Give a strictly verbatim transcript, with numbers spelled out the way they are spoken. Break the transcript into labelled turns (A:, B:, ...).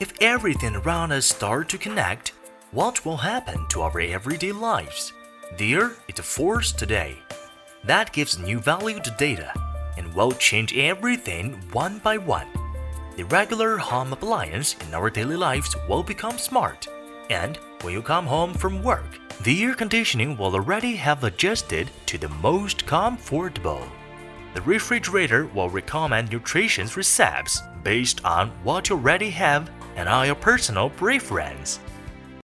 A: If everything around us starts to connect, what will happen to our everyday lives? There is a force today that gives new value to data and will change everything one by one. The regular home appliance in our daily lives will become smart, and when you come home from work, the air conditioning will already have adjusted to the most comfortable. The refrigerator will recommend nutritious recipes based on what you already have and on your personal preference.